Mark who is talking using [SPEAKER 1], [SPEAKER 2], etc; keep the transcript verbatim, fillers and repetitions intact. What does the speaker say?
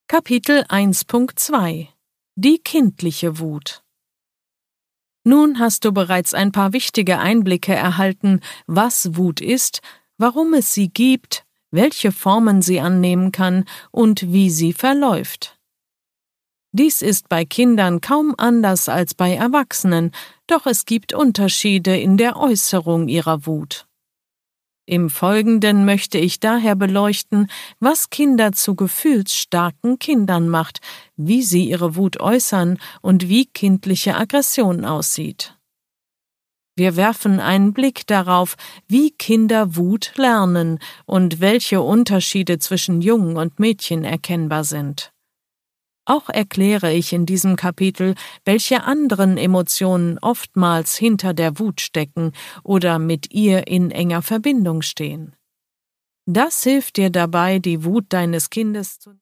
[SPEAKER 1] Kapitel eins Punkt zwei Die kindliche Wut. Nun hast du bereits ein paar wichtige Einblicke erhalten, was Wut ist, warum es sie gibt, welche Formen sie annehmen kann und wie sie verläuft. Dies ist bei Kindern kaum anders als bei Erwachsenen, doch es gibt Unterschiede in der Äußerung ihrer Wut. Im Folgenden möchte ich daher beleuchten, was Kinder zu gefühlsstarken Kindern macht, wie sie ihre Wut äußern und wie kindliche Aggression aussieht. Wir werfen einen Blick darauf, wie Kinder Wut lernen und welche Unterschiede zwischen Jungen und Mädchen erkennbar sind. Auch erkläre ich in diesem Kapitel, welche anderen Emotionen oftmals hinter der Wut stecken oder mit ihr in enger Verbindung stehen. Das hilft dir dabei, die Wut deines Kindes zu